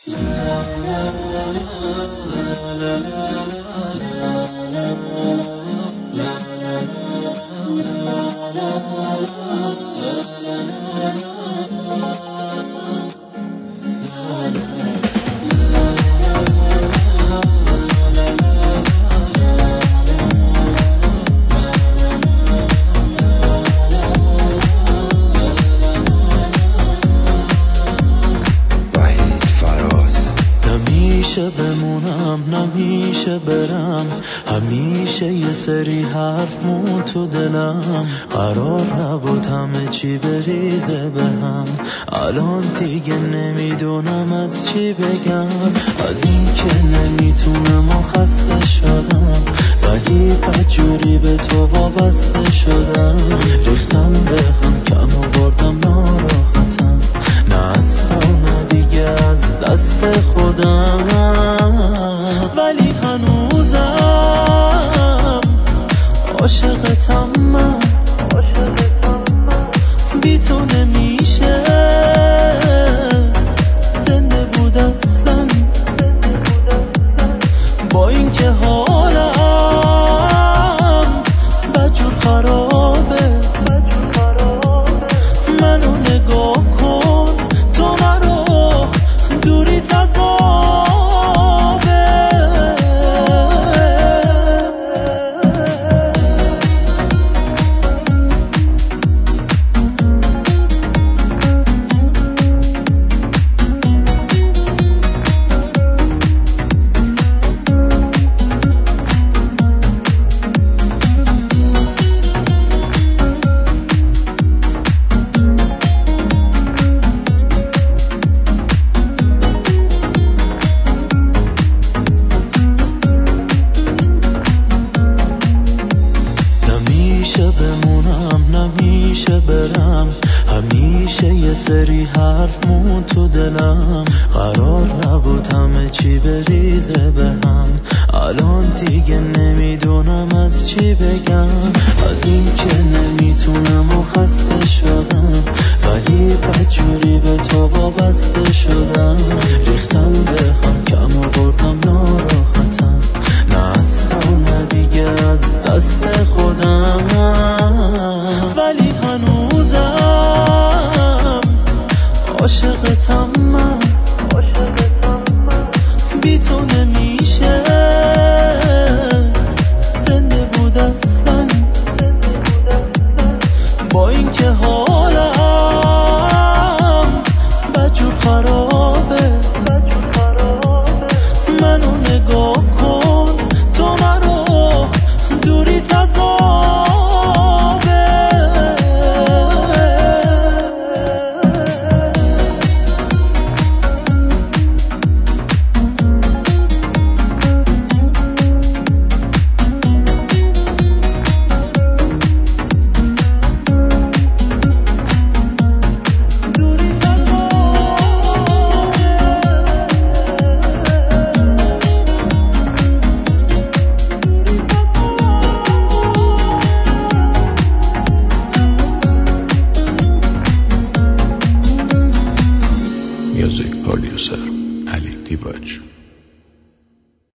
نمیشه برم، همیشه یه سری حرف مون تو دلم، قرار نبود همه چی بریزه بهم، الان دیگه نمیدونم از چی بگم، از این که نمیتونم و خسته شدم، ولی بدجوری به تو وابسته شدم، ریختم به هم کم و بردم ناراحتم، نه اصلا نه دیگه از دست خودم، ولی هنوزم عاشقتم من، بی تو نمیشه زنده بود اصلا، با این که حالم بدجور خرابه، منو نگاه کن تو مرا دوری نمیشه برم، همیشه یه سری حرف مون تو دلم، قرار نبود همه چی بریزه بهم، الان دیگه نمیدونم از چی بگم، از این که نمیتونم و خسته شدم، ولی بدجوری به تو وابسته شدم، ریختم به هم کم و بردم ناراحتم، نه اصلا نه دیگه از دست خودم، ولی هنوزم عاشقتم من، بی تو نمیشه زنده بود اصلا، با این که حالم بدجور خرابه، منو نگاه